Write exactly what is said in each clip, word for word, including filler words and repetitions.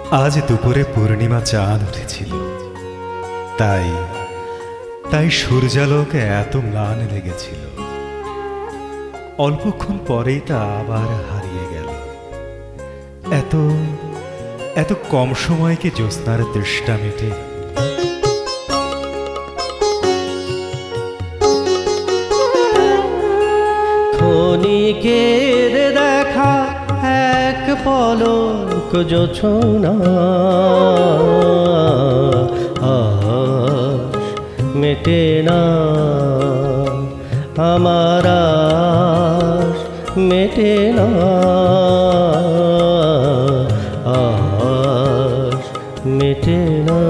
আজ দুপুরে পূর্ণিমা চাঁদ উঠেছিল, তাই তাই সূর্যালোক এত ম্লান লেগেছিল। অল্পক্ষণ পরেই তা আবার হারিয়ে গেল। এত এত কম সময়কে জ্যোৎস্নার তৃষ্ণা মেটে। ক্ষণিকের দেখা এক পলক জোছনা, আজ মেটে না আমার, আজ মেটে না, আজ মেটে না।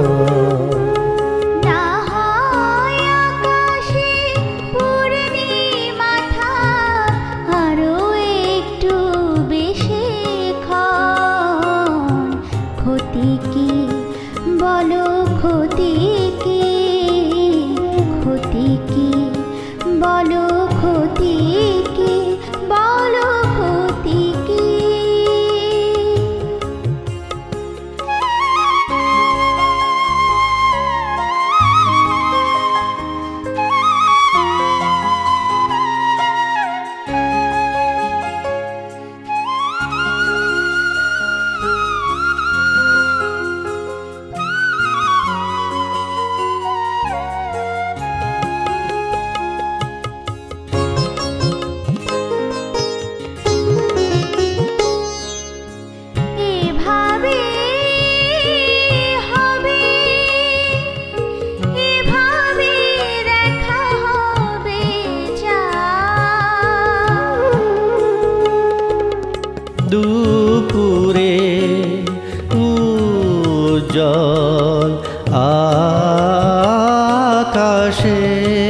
ক্ষতি কি বলো, ক্ষতি কি, ক্ষতি কি বলো, ক্ষতি কি বলো, ক্ষতি কি। দুপুরে উজ্জ্বল আকাশে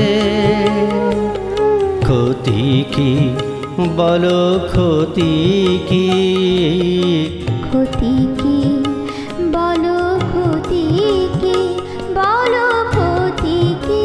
ক্ষতি কি বলো, ক্ষতি কি, ক্ষতি কি বলো, ক্ষতি কি বলো, ক্ষতি কি।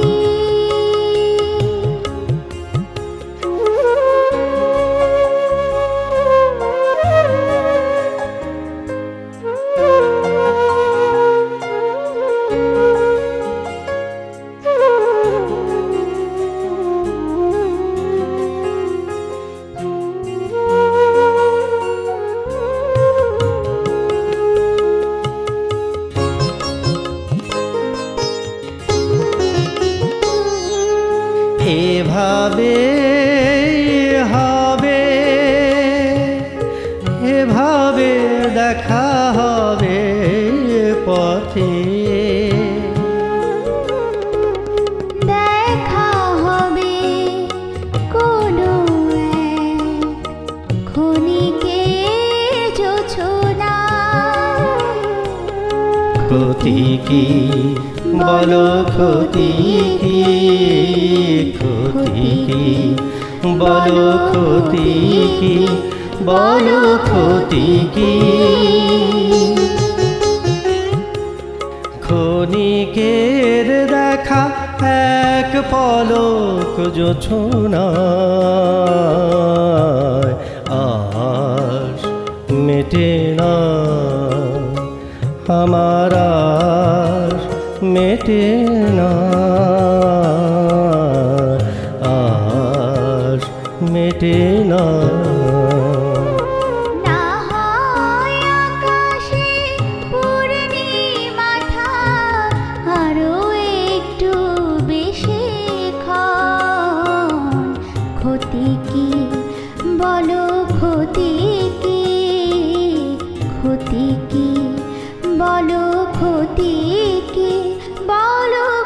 এভাবে হবে, এভাবে দেখা হবে পথে, দেখা হবে কোনো ক্ষণিকে জোছনা। ক্ষতি কি বলো, ক্ষতি কি, ক্ষতি কি বলো, ক্ষতি কি বলো, ক্ষতি কি। ক্ষণিকের দেখা এক পলক জোছনা, আজ মেটে না আমার, আজ মেটে না, আজ মেটে না। ক্ষতি কি বলো, ক্ষতি কি, ক্ষতি কি বলো, ক্ষতি কি বলো।